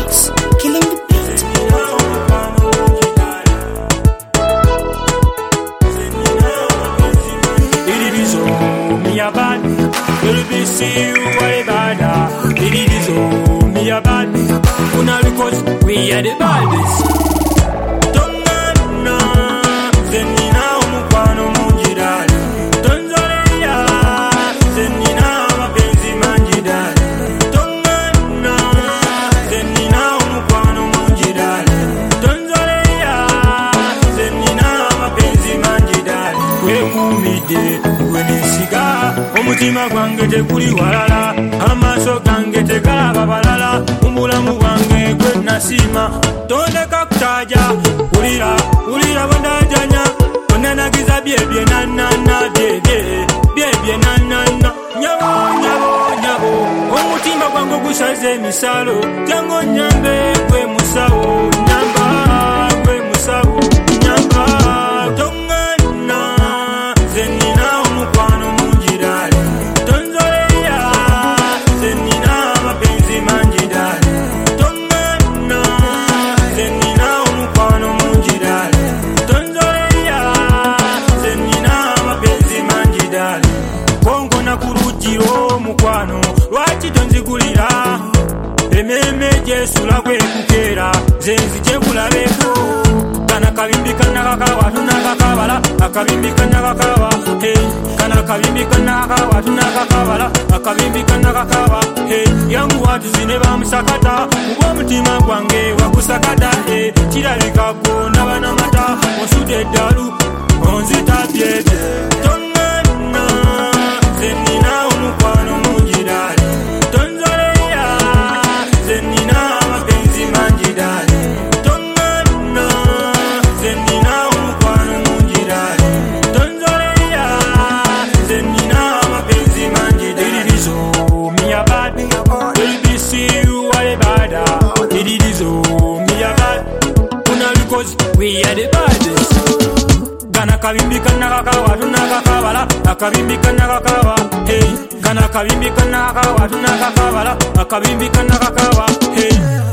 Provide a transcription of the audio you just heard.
Records, killing the beat. We are the baddest. Tongana, zenina umukwano munjidali. Tonzoleya, zenina mapenzi manjidali. Tongana, zenina umukwano munjidali. Tonzoleya, zenina mapenzi manjidali. Wekumide, wenisiga, omutima gwange tekuli walala, amaaso gange tegalaba balala, omulamu bwange gwe nasima, tondeka kutaja, ulira bwendajanya, onanagiza byebye nanana, byebye nanana, nyabo, omutima gwange gusaze emisalo, jango nyambe gwe musawo, nyamba gwe musawo, nyamba, tongana, zenina omukwano munjidali, tonzoleya, zenina mapenzi manjidali, tongana, zenina omukwano munjidali, tonzoleya, zenina mapenzi manjidali, kongo nakulujiro omukwano, lwaki tonzigulira, ememe jesula kwekukera, zenzi jekulabeko, kana kabimbi kanakakawa tunakakabala, akabimbi kanakakawa, hey, kana kabimbi kanakakawa tunakakabala, akabimbi kanakakawa, hey, yangu watu zine bamusakata, ubwo mutima gwange wakusakata, hey, kirabika ko nabana mata, osude dalu, onzita byebye, tongana, zenina omukwano munjidali, tonzoleya, zenina mapenzi manjidali, tongana, zenina omukwano munjidali, tonzoleya, zenina mapenzi manjidali. Dirizo, me a bad, baby see you are the bad. Dirizo, me a bad, una because we are the baddest. Kana kabimbi kanakakawa tunakakabala, akabimbi kanakakawa, hey, kana kabimbi kanakakawa tunakakabala, akabimbi kanakakawa, hey.